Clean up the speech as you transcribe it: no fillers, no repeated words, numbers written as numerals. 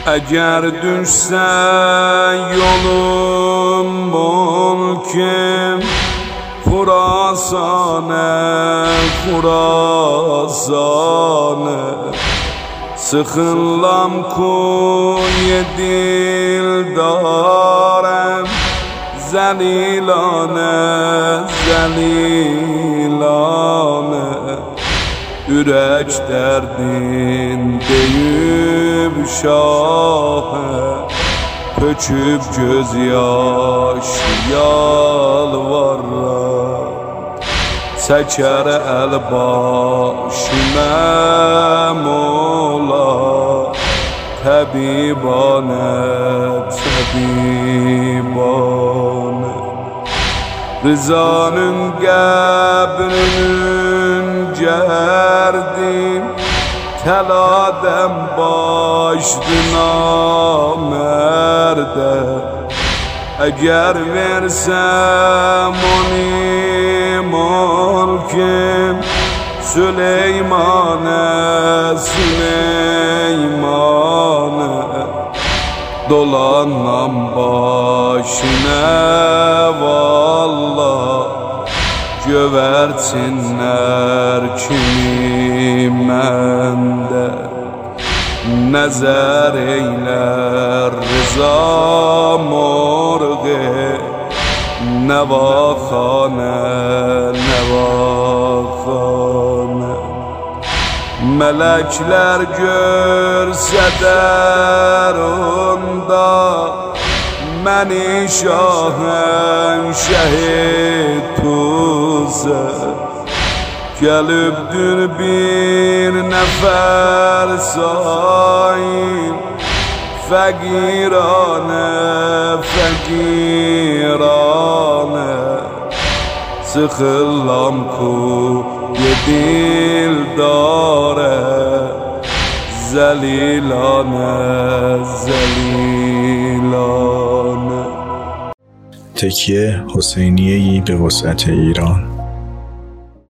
Eğer düşse yolum mülküm Khurasane Sıxınlam kuye dildarem zelilane Ürək dərdin deyib şahə Töküb göz yaş yalvarlar Çəkər əl başımə mola Təbibane Rızanın qəbrinin gerdim Teladem başdı namerde Eğer versem onu mülküm Süleyman'e Dolanam başına vallah Göversinler kimi məndə Nəzər eylər rıza morğe Nəvaxanə Mələklər görsədər onda Məni şahən şəhid tuzə Gəlibdir bir nəfər sayın Fəqirane Sıxıllam kuye dildare Zelilane تکیه حسینیه‌ای به وسعت ایران